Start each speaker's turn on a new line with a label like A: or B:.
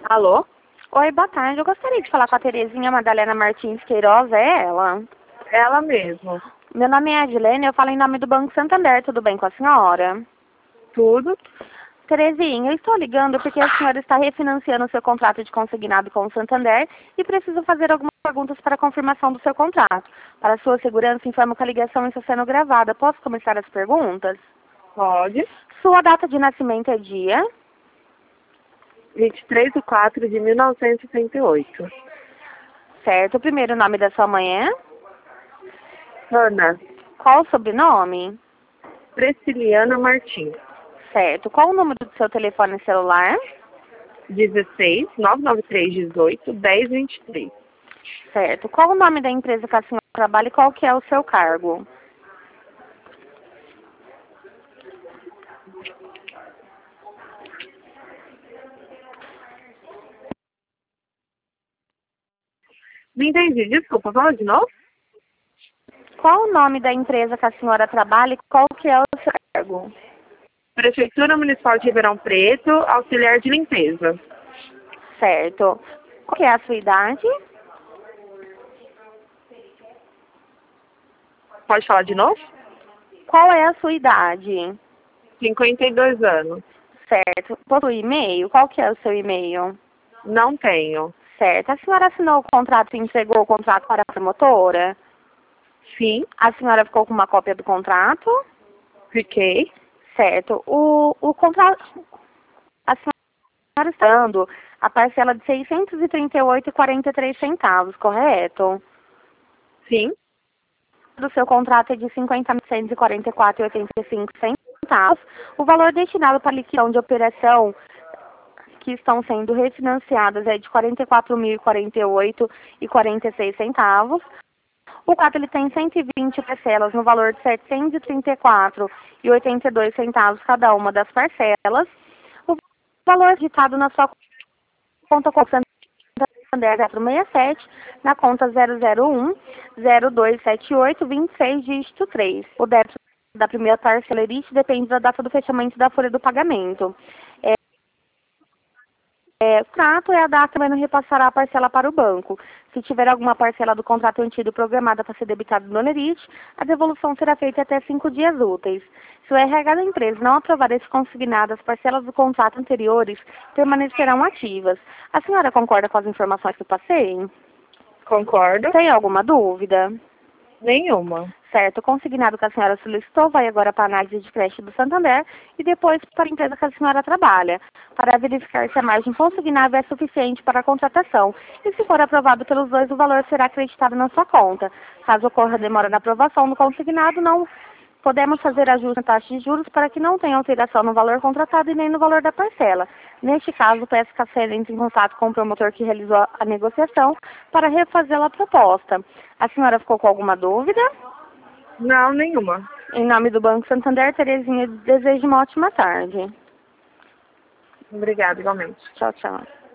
A: Alô?
B: Oi, boa tarde. Eu gostaria de falar com a Terezinha Madalena Martins Queiroz, é ela?
A: Ela mesmo.
B: Meu nome é Adilene, eu falo em nome do Banco Santander, tudo bem com a senhora?
A: Tudo?
B: Terezinha, eu estou ligando porque a senhora está refinanciando o seu contrato de consignado com o Santander e preciso fazer algumas perguntas para a confirmação do seu contrato. Para sua segurança, informo que a ligação está sendo gravada. Posso começar as perguntas?
A: Pode.
B: Sua data de nascimento é dia?
A: 23/4/1968.
B: Certo. O primeiro nome da sua mãe é?
A: Ana.
B: Qual o sobrenome?
A: Prisciliana Martins.
B: Certo. Qual o número do seu telefone celular?
A: 16 993 18 10 23.
B: Certo. Qual o nome da empresa que a senhora trabalha e qual que é o seu cargo?
A: Não entendi, desculpa, fala de novo?
B: Qual o nome da empresa que a senhora trabalha e qual que é o seu cargo?
A: Prefeitura Municipal de Ribeirão Preto, auxiliar de limpeza.
B: Certo. Qual que é a sua idade?
A: Pode falar de novo?
B: Qual é a sua idade?
A: 52 anos.
B: Certo. Possui e-mail? Qual que é o seu e-mail?
A: Não tenho.
B: Certo. A senhora assinou o contrato e entregou o contrato para a promotora?
A: Sim,
B: A senhora ficou com uma cópia do contrato?
A: fiquei.
B: Certo. O contrato... A senhora está dando a parcela de R$ 638,43, correto?
A: Sim,
B: Do seu contrato é de R$ 50.144,85. O valor destinado para liquidação de operação que estão sendo refinanciadas é de R$ 44.048,46. O contrato ele tem 120 parcelas no valor de R$ 734,82 cada uma das parcelas. O valor ditado na sua conta corrente Santander 067, na conta 001-0278-26, dígito 3. O débito da primeira parcela elite depende da data do fechamento da folha do pagamento. O contrato é a data que vai repassará a parcela para o banco. Se tiver alguma parcela do contrato antigo programada para ser debitada no Onerite, a devolução será feita até 5 dias úteis. Se o RH da empresa não aprovar esse consignado, as parcelas do contrato anteriores permanecerão ativas. A senhora concorda com as informações que eu passei?
A: concordo.
B: Tem alguma dúvida?
A: Nenhuma.
B: Certo, o consignado que a senhora solicitou vai agora para a análise de crédito do Santander e depois para a empresa que a senhora trabalha, para verificar se a margem consignável é suficiente para a contratação. E se for aprovado pelos dois, o valor será acreditado na sua conta. Caso ocorra demora na aprovação do consignado, não podemos fazer ajuste na taxa de juros para que não tenha alteração no valor contratado e nem no valor da parcela. Neste caso, peço que a senhora entre em contato com o promotor que realizou a negociação para refazer a proposta. A senhora ficou com alguma dúvida?
A: Não, nenhuma.
B: Em nome do Banco Santander, Terezinha, desejo uma ótima tarde.
A: Obrigada, igualmente.
B: Tchau, tchau.